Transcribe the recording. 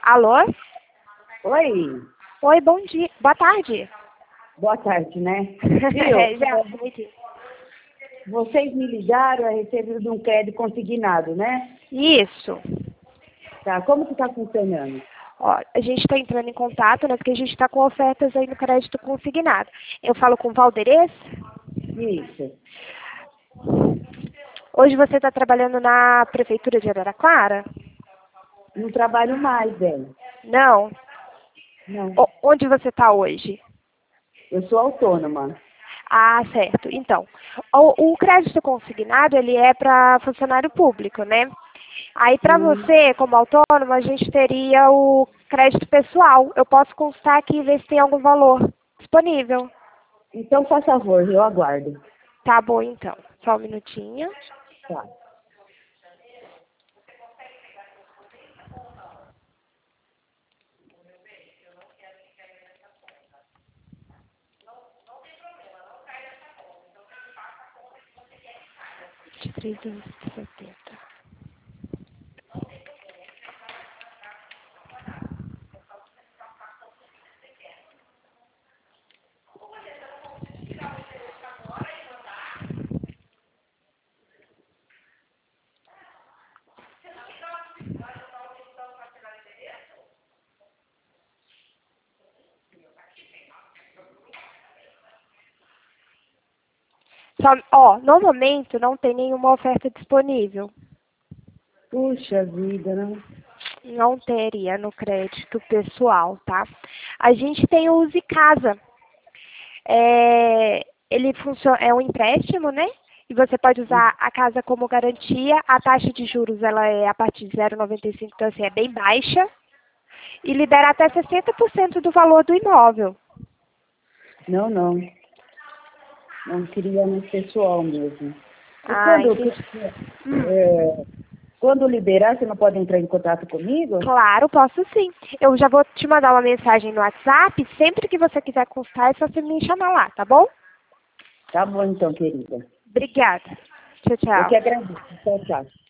Alô? Oi, Oi, bom dia. Boa tarde. boa tarde, né? Já, Viu? bom dia. Vocês me ligaram a respeito de um crédito consignado, né? Isso. Tá, como que tá funcionando? Ó, a gente está entrando em contato, né? Porque a gente está com ofertas aí no crédito consignado. Eu falo com o Valderez. Isso, Hoje você está trabalhando na Prefeitura de Araraquara? não trabalho mais, velho. Não. Não, Onde você está hoje? eu sou autônoma. Ah, certo. Então, o crédito consignado, ele é para funcionário público, né? Aí, para Hum, você, como autônomo, a gente teria o crédito pessoal. Eu posso constar aqui e ver se tem algum valor disponível. Então, faz favor, eu aguardo. Tá bom, então. Só um minutinho. Tá. De 3,70. No momento não tem nenhuma oferta disponível. Puxa vida, né? Não teria no crédito pessoal, tá? A gente tem o Use Casa. Ele funciona, é um empréstimo, né? E você pode usar a casa como garantia. A taxa de juros ela é a partir de 0,95, então assim, é bem baixa. E libera até 60% do valor do imóvel. Não, não. Não queria no pessoal mesmo. E Ah, quando, entendi. é, quando liberar, você não pode entrar em contato comigo? Claro, posso sim. Eu já vou te mandar uma mensagem no WhatsApp. Sempre que você quiser constar, é só você me chamar lá, tá bom? Tá bom então, querida. Obrigada. Tchau, Eu tchau. que agradeço. Tchau, tchau.